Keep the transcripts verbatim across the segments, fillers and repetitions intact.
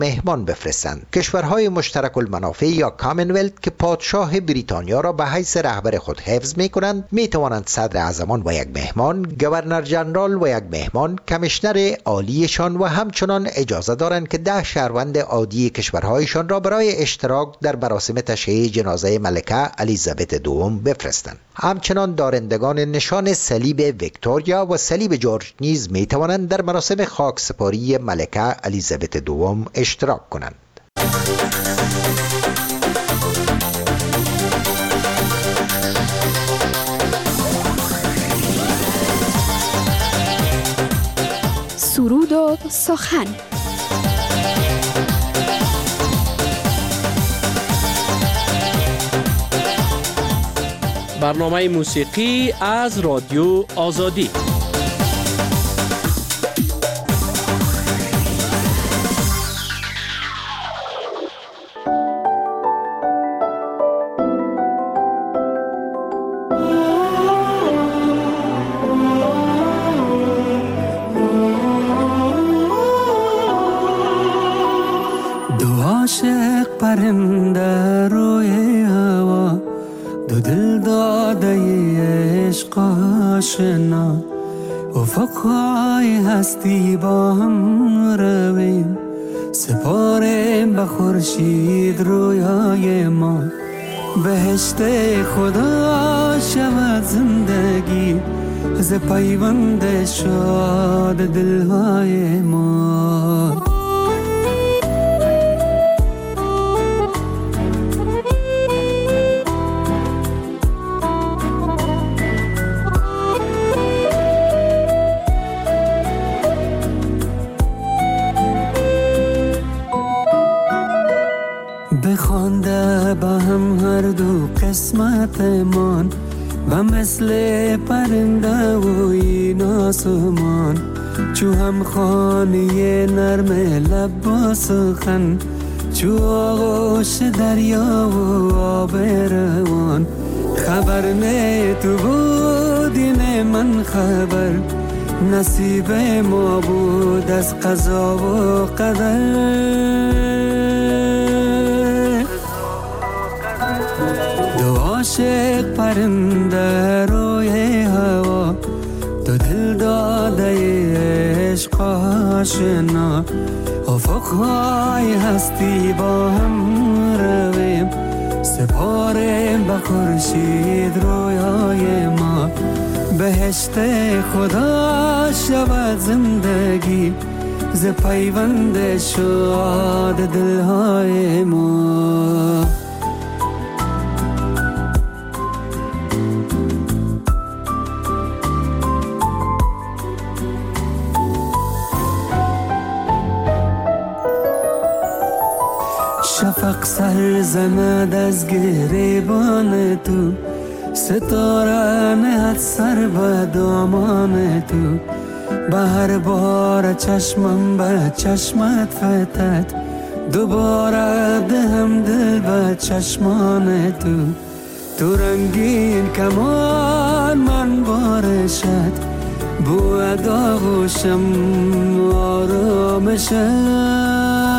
مهمان بفرستند. کشورهای مشترک المنافع یا کامنولت که پادشاه بریتانیا را به حیث رهبر خود حفظ می کنند می توانند صدر اعظمان و یک مهمان، گورنر جنرال و یک مهمان، کمیشنر عالیشان و همچنان اجازه دارند که ده شهروند عادی کشورهایشان را برای اشتراک در مراسم تشییع جنازه ملکه الیزابت دوم بفرستند. همچنان دارندگان نشان صلیب ویکتوریا و صلیب جورج نیز می توانند در مراسم خاکسپاری ملکه الیزابت دوم اشتراک کنند. سرود و سخن. برنامه موسیقی از رادیو آزادی. دو عاشق پرنده روی هوا، دو دل داده عشق آشنا، افقهای هستی با هم رویم، سپاریم به خورشید رویای ما. بهشت خدا شود زندگی، ز پیوند شاد دلهای ما. بخوانده با هم هر دو قسمتمان، و مثل پرنده و این آسمان، چو هم خانه نرم لب و سخن، چو آغوش دریا و آب روان. خبر نه تو بودی نه من خبر، نصیب ما بود از قضا و قدر. دو عاشق پرنده روی هوا، دو دل داده عشق آشنا، افقهای هستی با هم رویم، سپاریم به خورشید رویای ما. بهشت خدا شود زندگی، ز پیوند شاد دلهای ما. شفق سر زند از گریبان تو، ستاره نهد سر به دامان تو. به هر بار چشمم به چشمت فتد، دوباره دهم دل به چشمان تو. تو رنگین کمان من بارشت، بو داغوشم آرامشت.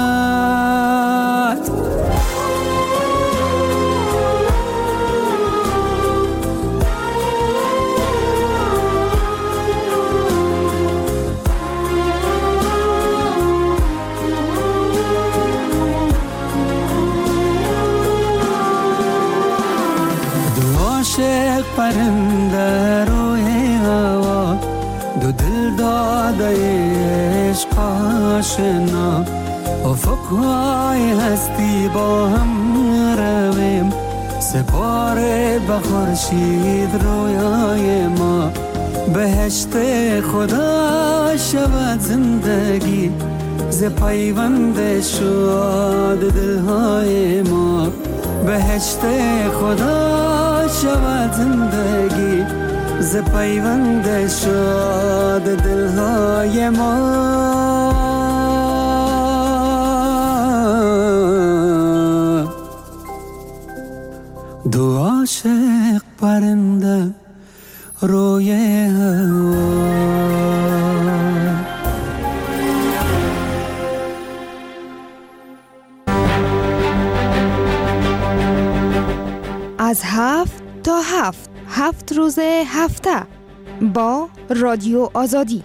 عاشق پرنده روی هوا، دو دل داده عشق آشنا، افقهای هستی با هم رویم، سپاره به خورشید رویای ما. بهشت خدا شود زندگی، ز پیوند شاد دلهای ما. بهشت خدا شود زندگی، ز پیوند شاد دلهای ما. دو عاشق پرنده روی هوا. از هفت تا هفت هفت روز هفته با رادیو آزادی.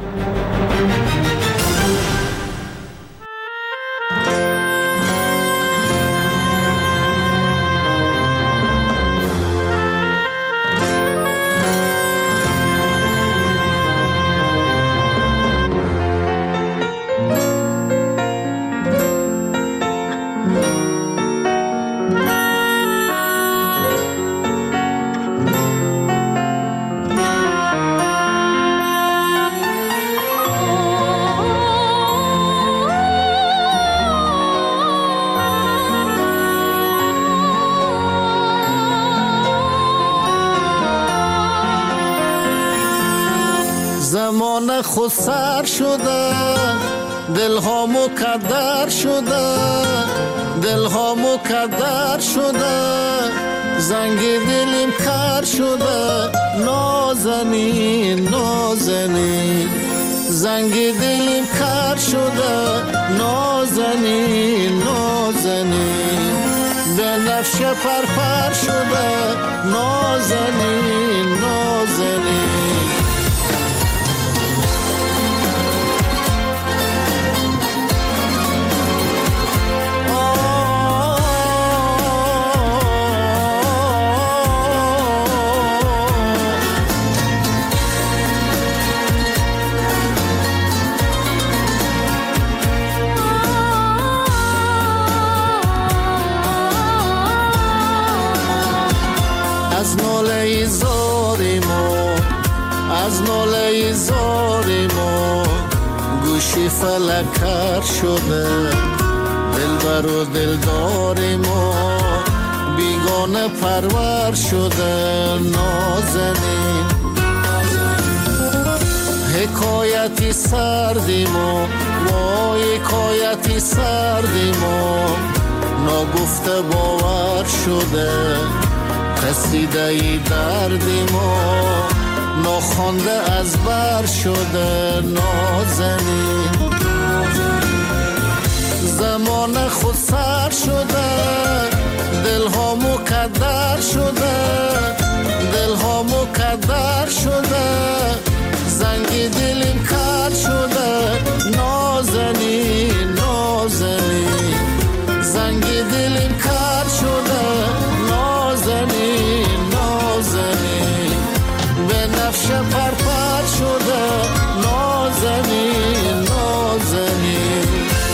زمان خود سر شده، دلها مکدر شده، دلها مکدر شده، زنگ دلیم کر شده، نازنین نازنین، زنگ دلیم کر شده، نازنین نازنین، به نفش پرپر شده، نازنین نازنین. از ناله زاری ما، از ناله زاری ما، گوشی فلک کر شده، دلبر و دلدار ما، بیگانه پرور شده، نازنین. حکایتی سردی ما، وای حکایتی سردی ما، نگفته باور شده، قصیده ای دردی ما، ناخوانده از بر شده، نازنین. زمان خود سر شده، دلها مکدر شده، دلها مکدر شده، زنگ دلیم کر شده، نازنین نازنین، زنگ دلیم کر شده، نازنین نازنین، به نفش پرپر شده، نازنین نازنین.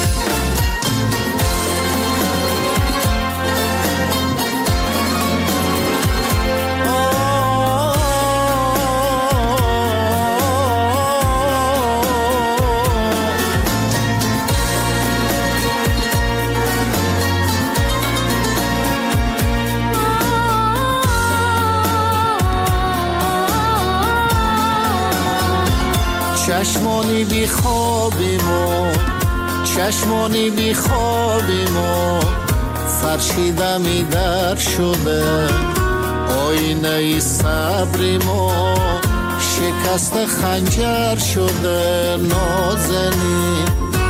چشمانی بی خوابی ما، چشمانی بی خوابی ما، فرشیده می در شده، آینه ای صبری ما، شکست خنجر شده، نازنین.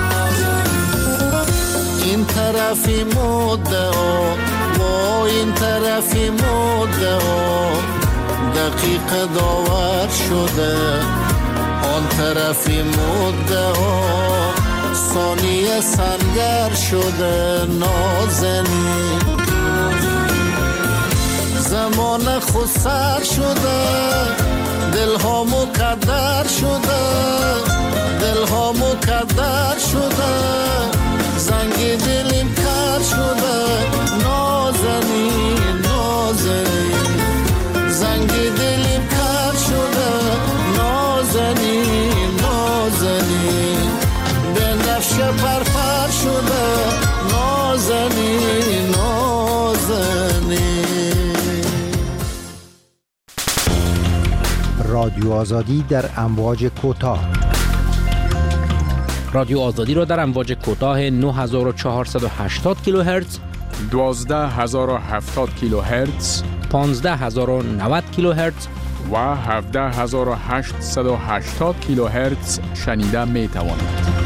این طرفی مدعا و این طرفی مدعا، دقیق داور شده، آن طرفی مدعا، ثانیه سنگر شده، نازنین. زمان خود سر شده، دلها مکدر شده، دلها مکدر شده، زنگ دلیم کر شده، نازنین نازنین، زنگ دلیم کر شده، نازنین نازنین، به نفش پرپر شده، نازنین نازنین. رادیو آزادی در امواج کوتاه. رادیو آزادی را در امواج کوتاه نه هزار و چهارصد و هشتاد کیلوهرتز، دوازده هزار و هفتاد کیلوهرتز، پانزده هزار و نود کیلوهرتز و هفده هزار و هشتصد و هشتاد کیلوهرتز شنیده می توانید.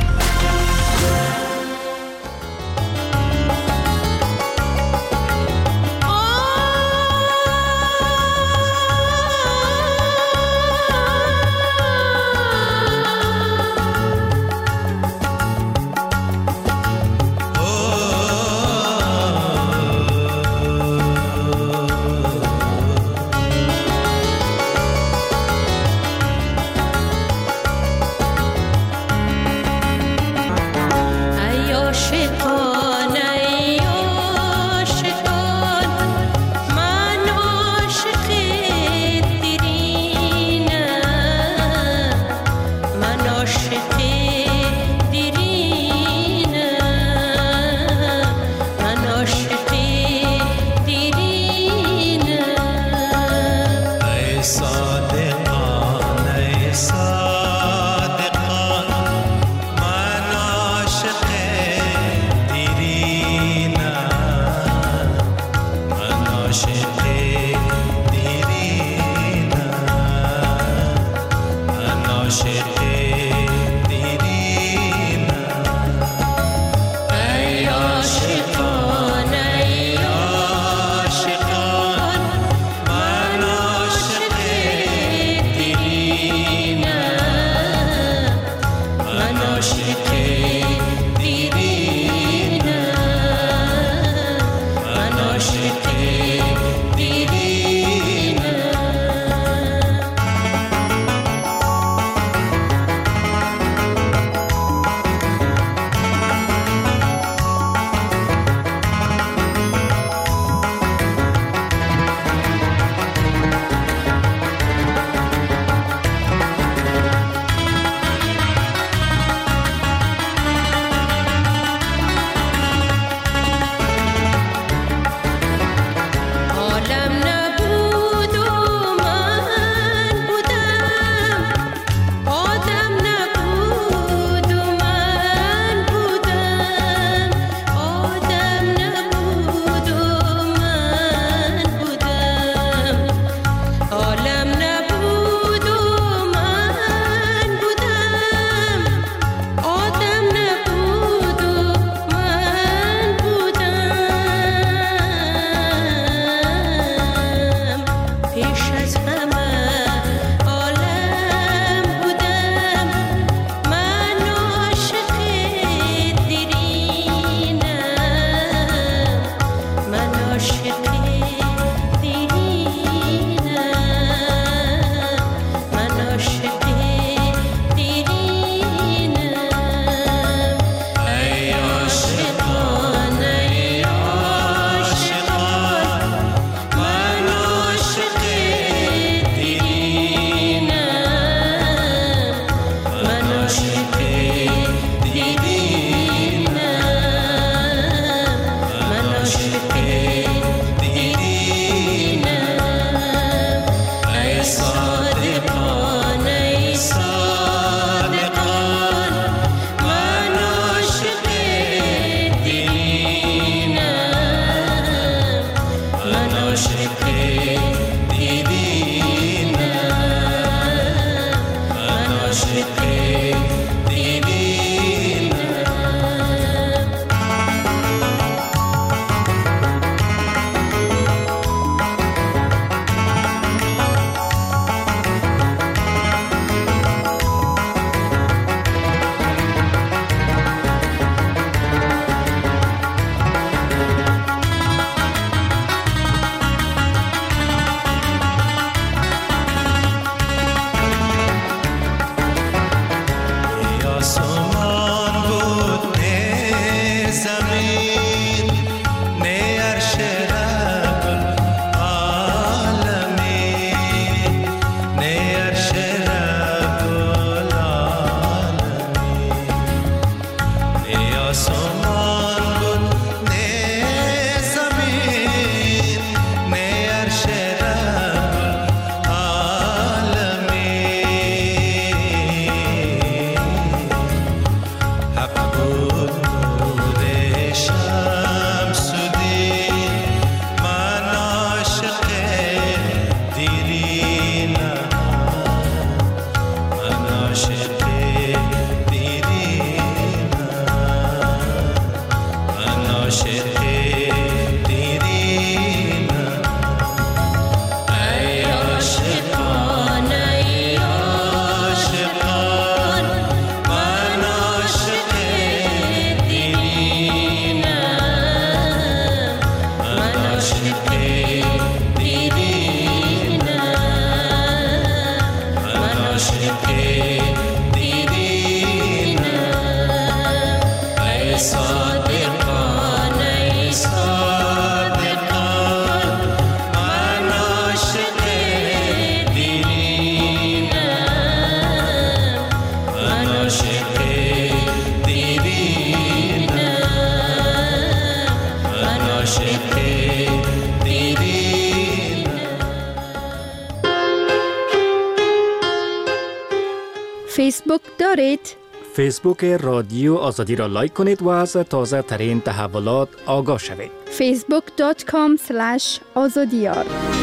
فیسبوک دارید؟ فیسبوک رادیو آزادی را لایک کنید و از تازه ترین تحولات آگاه شوید. فیسبوک دات کام اسلش آزادیار.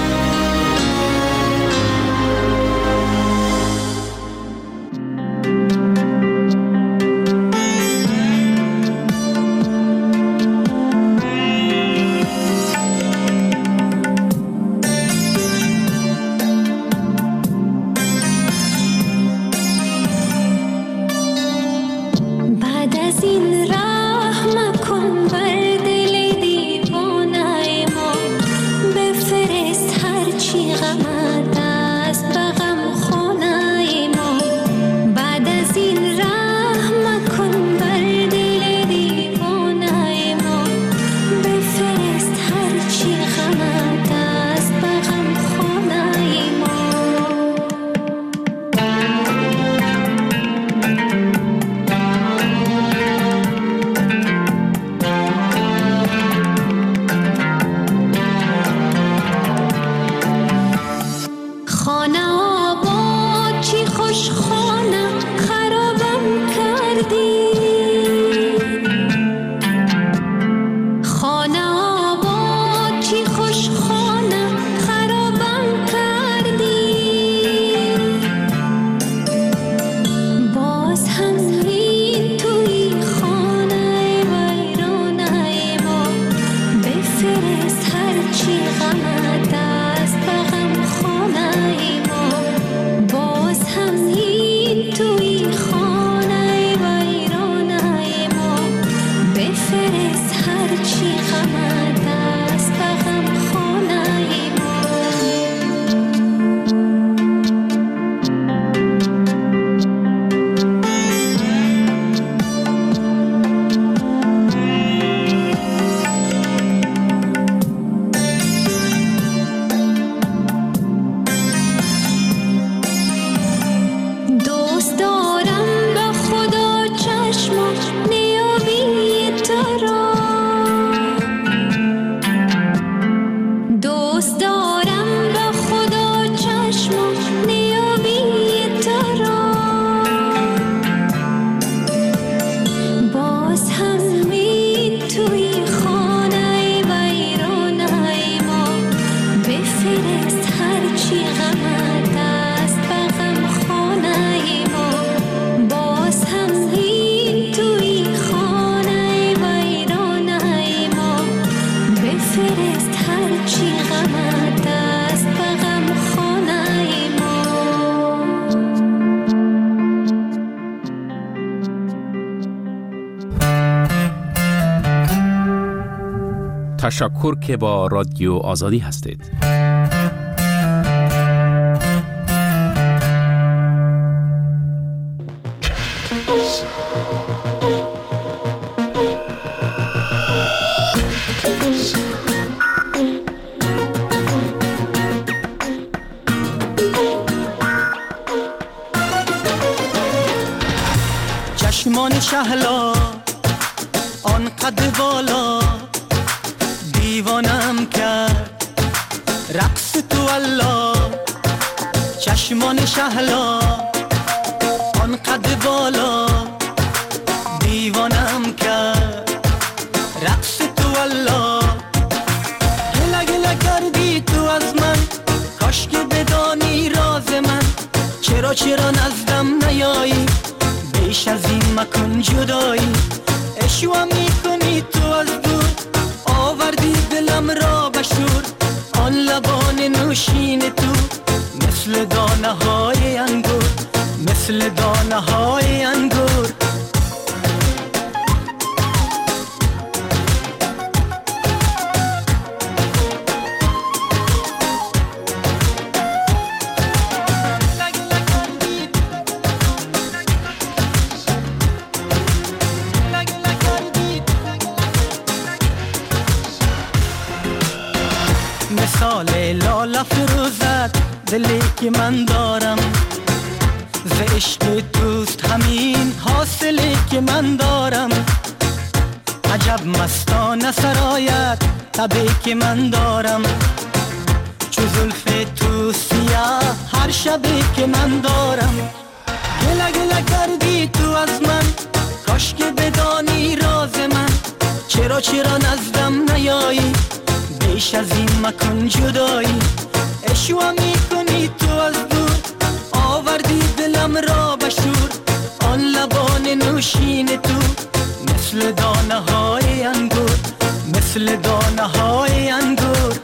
تشکر که با رادیو آزادی هستید. چشمان شهلا آن قد بالا دیوانم کرد رقص تو الله. چشمان شهلا آن قد بالا دیوانم کرد رقص تو الله. گله گله کردی تو از من کاش که بدانی راز من. چرا چرا نزدم نیایی بیش از این مکن جدایی. اشوا میکنی تو از دور مثل دانه های انگور. مثال لاله فروزد دلی که من دارم، ز عشق دوست همین حاصلی که من دارم. عجب مستانه سرایت تبی که من دارم، چو زلف تو سیاه هر شبی که من دارم. گله گله کردی تو از من، کاش که بدانی راز من. چرا چرا نزدم نیایی، بیش از این مکن جدایی. اشوا میکنی تو از دور، آوردی دلم را بشور. آن لبان نوشین تو مثل دانه های انگور، مثل دانه های انگور.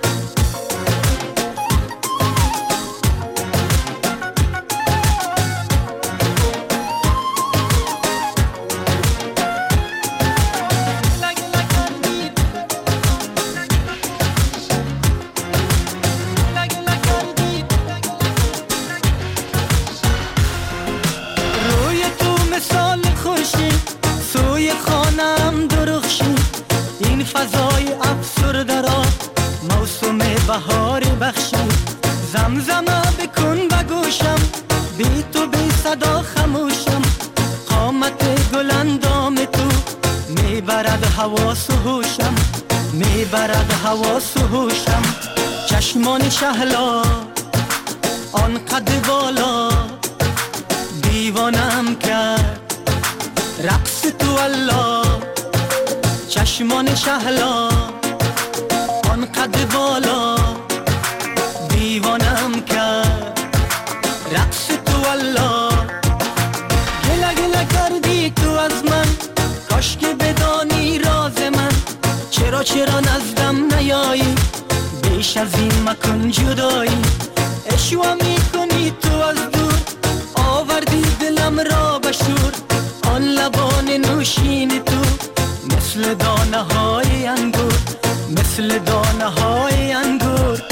فضای افسرده را موسم بهار بخشی. زمزمه بکن بگوشم، بی تو بی صدا خموشم. قامت گل اندام تو میبرد حواس و هوشم، میبرد حواس و هوشم. چشمان شهلا آن قد بالا دیوانم کرد، رقص تو الله. چشمان شهلا آن قد بالا دیوانم کرد، رقص تو الله. گله گله کردی تو از من، کاش که بدانی راز من. چرا چرا نزدم نیایی، بیش از این مکن جدایی. اشوا میکنی تو از دور، آوردی دلم را بشور. آن لبان نوشین تو مثل دانه های انگور، مثل دانه های انگور.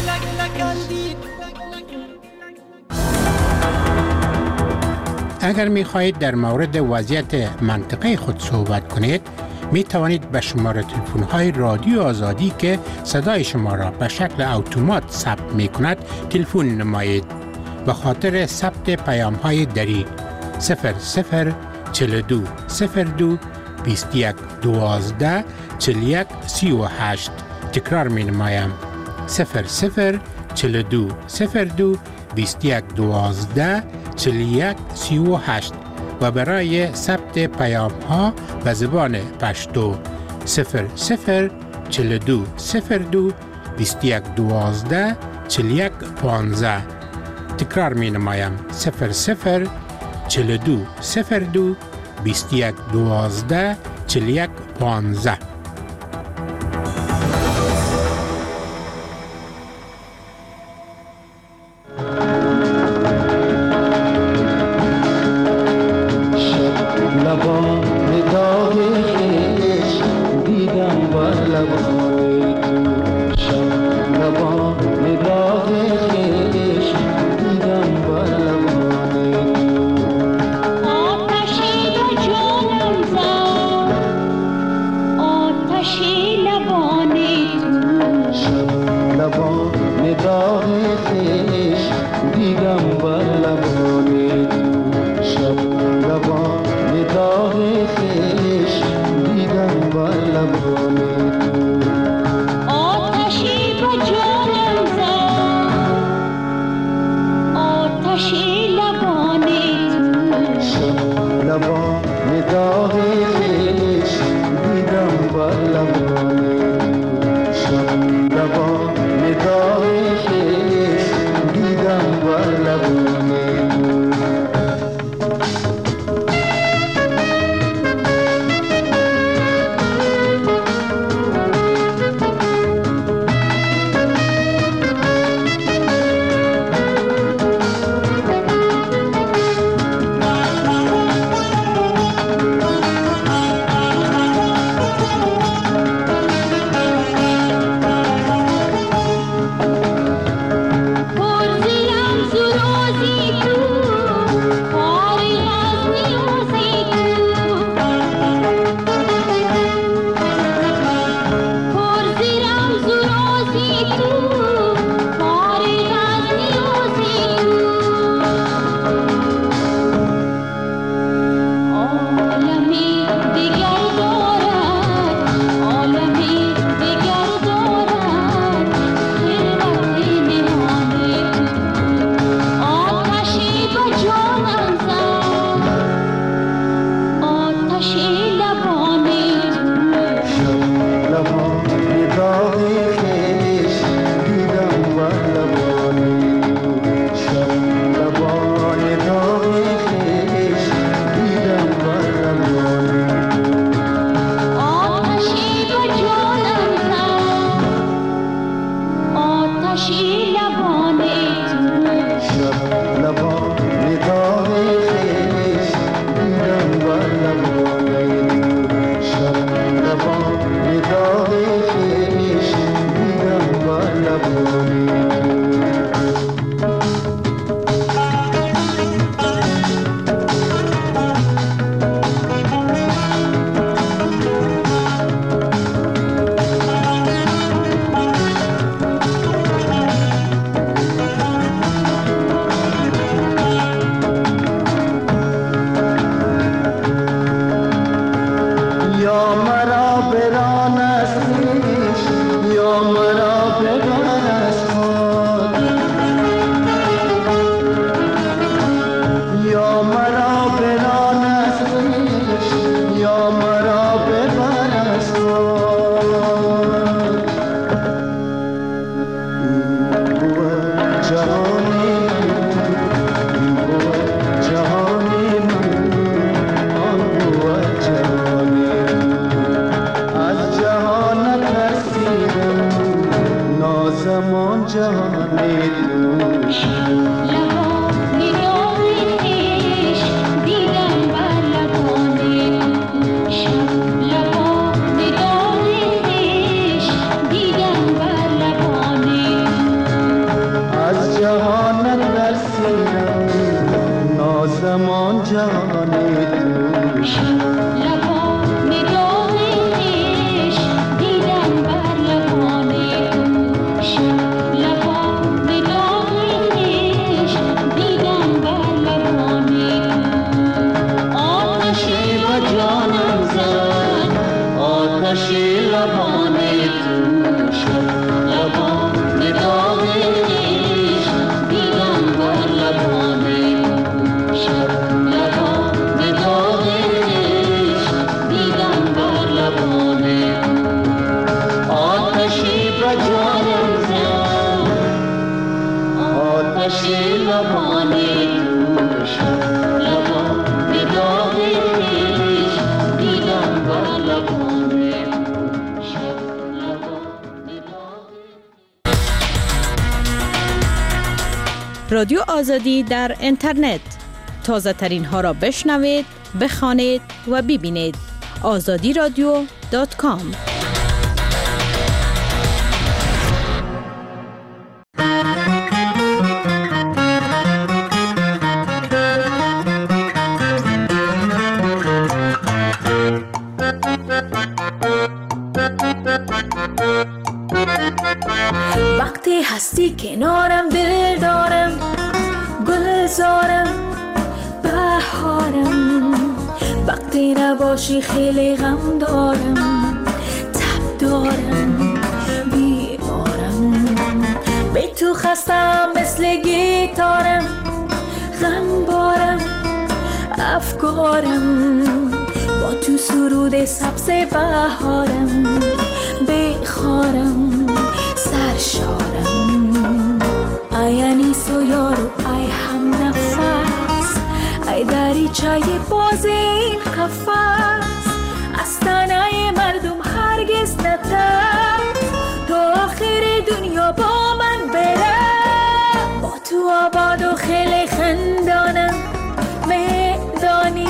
اگر می خواهید در مورد وضعیت منطقه خود صحبت کنید، می توانید به شماره تلفن های رادیو آزادی که صدای شما را به شکل اتومات ثبت می کند تلفن نمایید. به خاطر ثبت پیام های دری صفر صفر چهل و دو صفر دو بیست و یک دوازده چهل و یک سی و هشت. تکرار می نمایم صفر صفر چهل و دو صفر دو بیست و یک دوازده چهل و یک سی و هشت. و برای ثبت پیام ها به زبان پشتو صفر صفر چهل و دو صفر دو بیست و یک دوازده چهل و یک پانزده. تکرار می نمایم صفر صفر چهل و دو صفر دو بیست و یک دوازده چهل و یک پانزده. لبان تو شد لبان داغش دیدم بر لبان تو شد لبان داغش دیدم بر لبان تو آتشی به جانم زد آتشی لبان تو شد لبان داغش دیدم بر لبان رادیو آزادی در اینترنت تازه ترین ها را بشنوید، بخوانید و ببینید. آزادی رادیو دات کام. وقتی هستی کنارم دل دارم گلزارم بهارم وقتی نباشی خیلی غم دارم تب دارم بیمارم به تو خستم مثل گیتارم غم بارم افکارم با تو سرود سبز بهارم بخارم سرشارم ای انیس و یارو ای هم نفس ای دریچه باز این قفس از تنه مردم هرگز نتر تا آخر دنیا با من بره با تو آباد و خیلی خندانم میدانی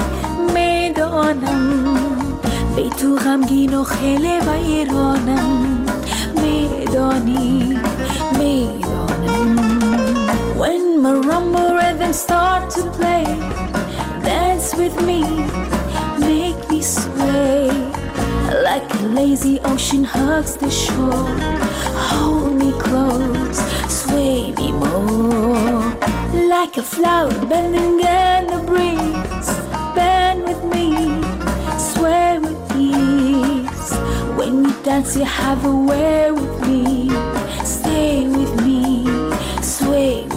میدانم به تو غمگین و خیلی ویرانم میدانی میدانم When marimba rhythms start to play dance with me make me sway like a lazy ocean hugs the shore hold me close sway me more like a flower bending in the breeze bend with me sway with ease when you dance you have a way with me stay with me sway with me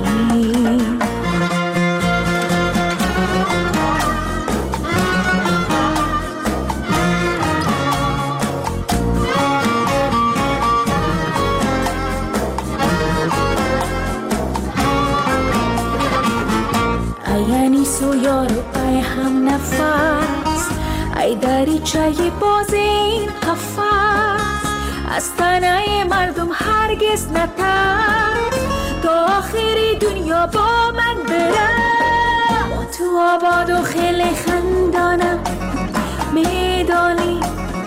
ای انیس و یارو ای هم نفس ای دریچه باز این قفس از تنه مردم هرگز نتر تا آخر دنیا با من بره با تو آباد و خیلی خندانم میدانی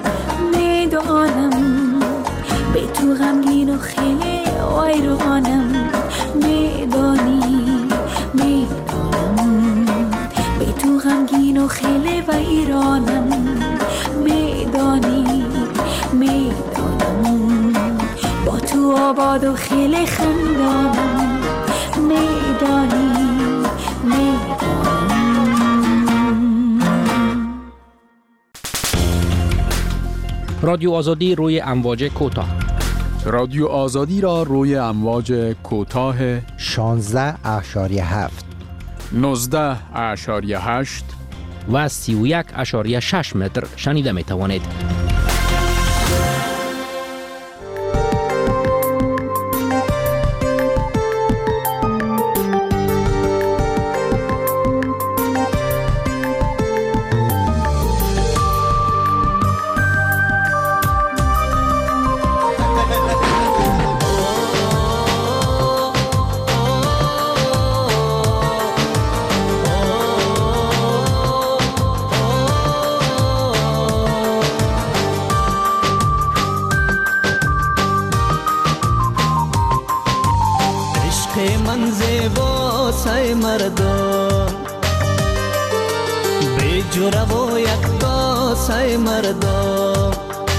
میدانم به تو غمگین و خیلی ویرانم میدانی میدانم به تو غمگین و خیلی ویرانم میدانی میدانم با تو آباد و خیلی خندانم میدانی میدانم رادیو آزادی روی امواج کوتاه. رادیو آزادی را روی امواج کوتاه شانزده اشاریه هفت نوزده اشاریه هشت و سی و یک اشاریه شش متر شنیده می توانید. من زیبا سای مردم به جوره و یکتا سای مردم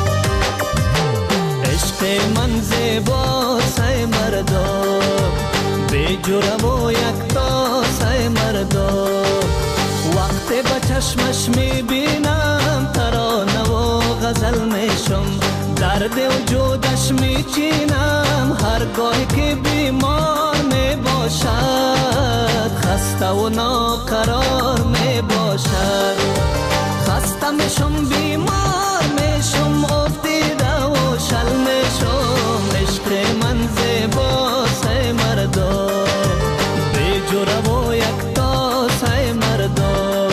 عشق من زیبا سای مردم به جوره و یکتا سای مردم وقتی با چشمش میبینم ترانه و غزل میشم، درد وجودش میچینم هرگاهی که بیمار میباشد، خسته و ناقرار میباشد. خسته میشم بیمار میشم افتیده و شل میشم، عشق من زیباست ای مردم، بی جوره و یکتاست ای مردم.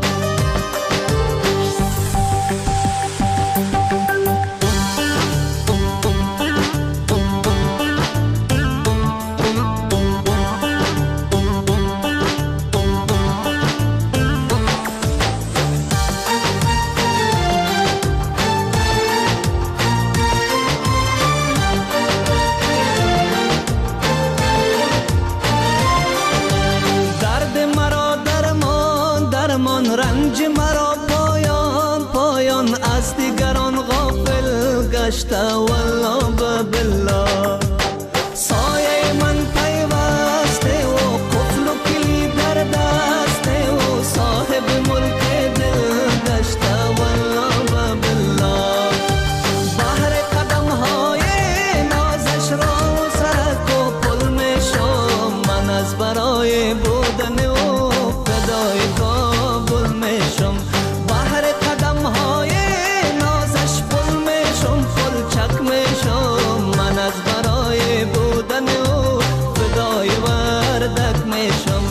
رنج مرا پایان پایان از دیگران غافل گشته، والله بالله سایه من پیوسته و قفل و کلی در دسته و صاحب ملک دل گشته، والله بالله بحر قدم های نازش را سرک و پل میشم، من از برای بودن و فدای کابل میشم، بحر قدم های نازش پل میشم، پل چک میشم، من از برای بودن او فدای وردک میشم.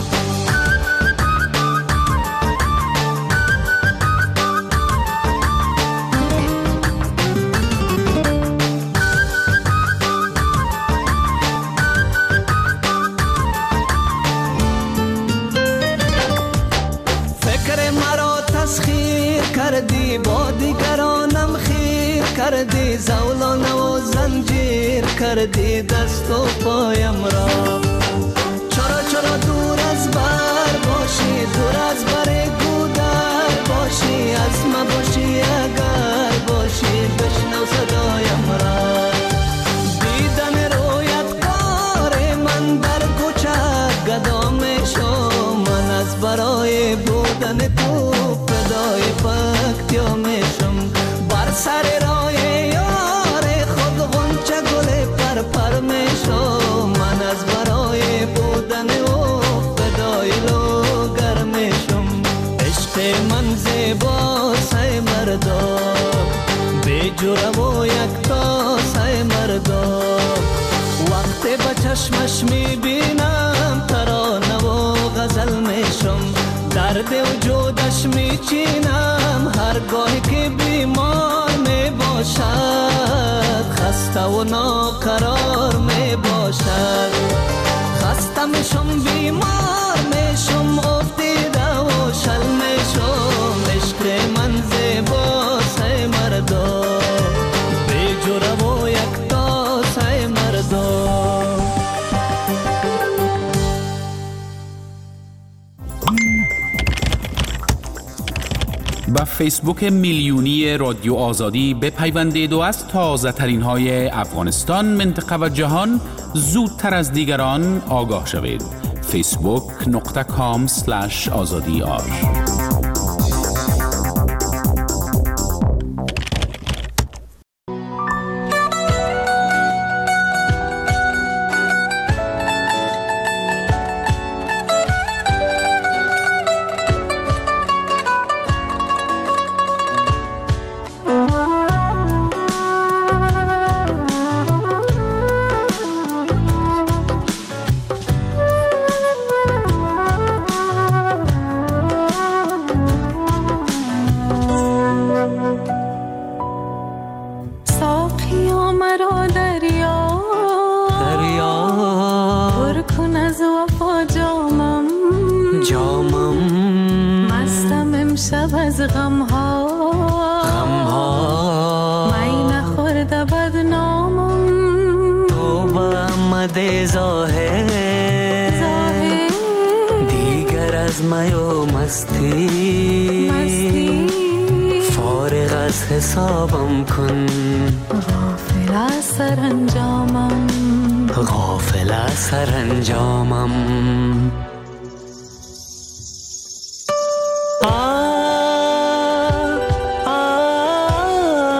کردی با دیگرانم خیر کردی، زولانه و زنجیر کردی دست و پایم را، چرا چرا دور از بر باشی، دور از بر گودر باشی، از ما باشی اگر باشی، بشنو صدایم را. دیدن رویت کار من در کوچه گدا میشم، من از برای بودن تو فدای پکتیا میشم، بر سر راه یار خود غنچه گل پر پر میشم، من از برای بودن او فدای لوگر میشم. عشق من زیباست ای مردم، بی جوره و یکتاست ای مردم، وقتی به چشمش میبینم ترانه و غزل میشم، درد وجودش میچینم هرگاهی که بیمار میباشد، خسته و ناقرار میباشد. خسته میشم بیمار میشم افتیده و شل میشم، عشق من زیباست ای مردم، بی جوره و یکتاست ای مردم. با فیسبوک میلیونی رادیو آزادی بپیوندید و از تازه ترین های افغانستان، منطقه و جهان زودتر از دیگران آگاه شوید. فیسبوک نقطه کام سلش آزادی آر. حسابم کن، غافل از سرانجامم، غافل از سرانجامم. آه آه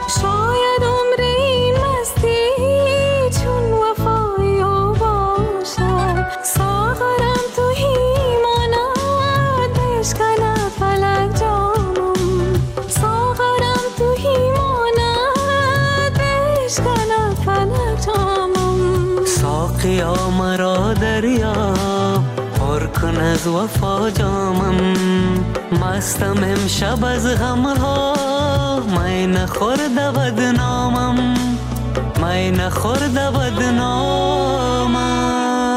شاید عمر این مستی چون وفایی و باشد، ساغرم توهی ماند بشکند فلک جامم، ساغرم توهی ماند بشکند فلک جامم. ساقیا مرا دریاب پر کن از وفا جامم، مستم امشب از غمها می نخورده بدنامم، می نخورده بدنامم.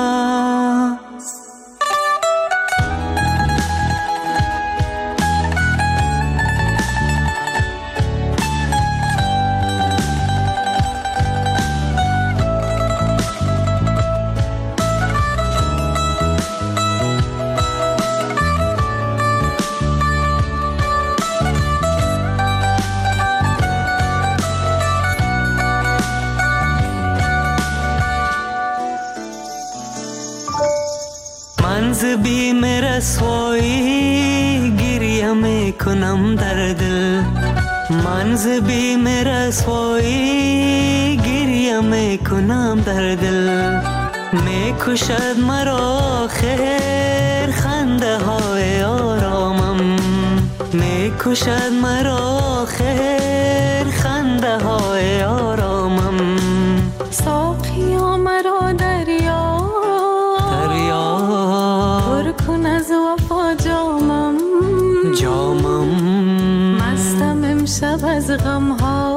منز بیم رسوایی گریه میکنم در دل، منز بیم رسوایی گریه میکنم در دل. میکشد مرا خیر خنده های آرامم، میکشد مرا خیر خنده های آرامم. ساقیا مرا دریا پر کن از وفا جامم، جامم. مستم امشب از غمها،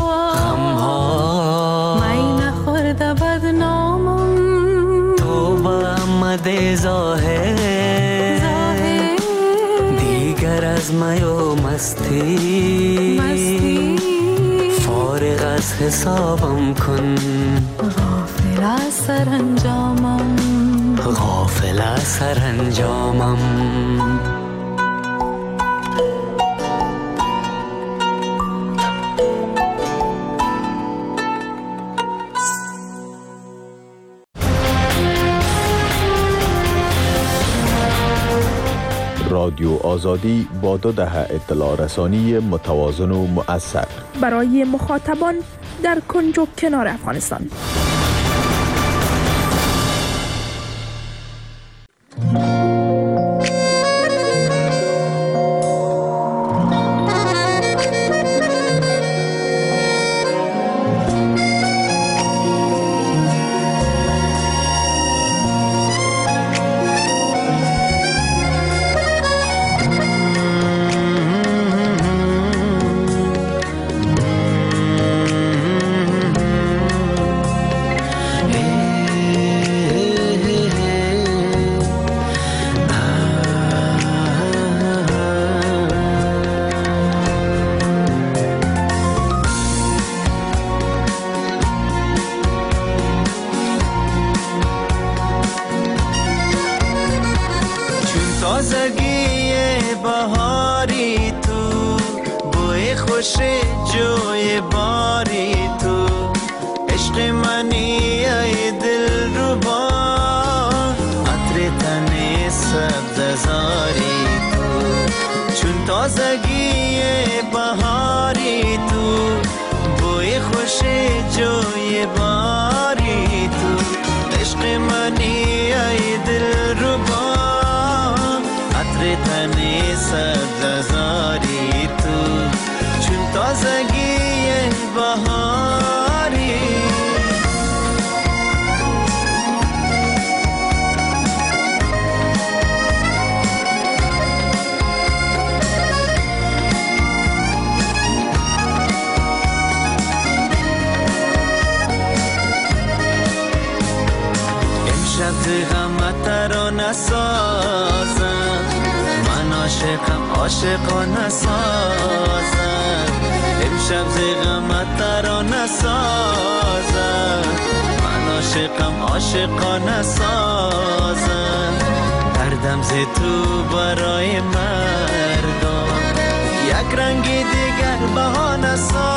غمها. می نخورده بدنامم. توبه آمده ظاهر دیگر از می و مستی، مستی. فارغ از حسابم کن، غافل از سرانجامم، غافل از سرانجامم. رادیو آزادی با دو دهه اطلاع رسانی متوازن و مؤثر برای مخاطبان در کنج و کنار افغانستان. عاشقانه سازم امشب زیغمت ترانه سازم من عاشقم عاشقانه سازم دردم ز تو برای مردم یک رنگی دیگر بهانه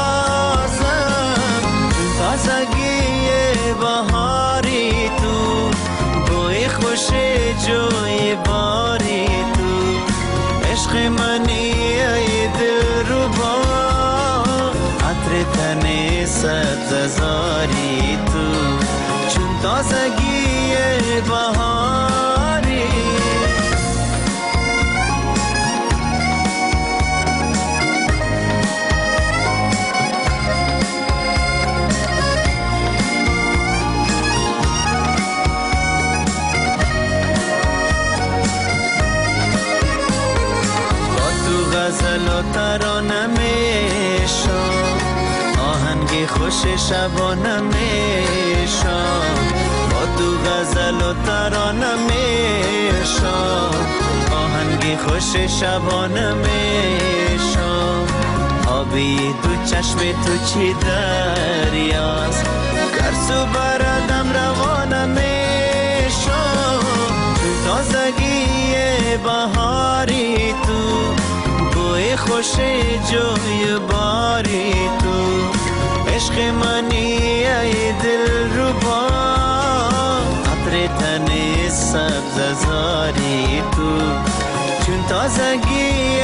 سازم چون تازگی بهاری تو بوی خوش جوی باری تو عشق منی ای دل رو با عطر سبززاری تو، چون تازگی بهاری. غزل و ترانه میشم، آهنگ خوش شبانه میشم. با تو غزل و ترانه میشم، آهنگ خوش شبانه میشم. آبی تو چشم تو چی دریاست، گرسو بردم روانه میشم. چون تازگی بهاری تو، خوش جوی باری تو، عشق منی ای دل ربا، عطر تن سبززاری تو، چون تازگی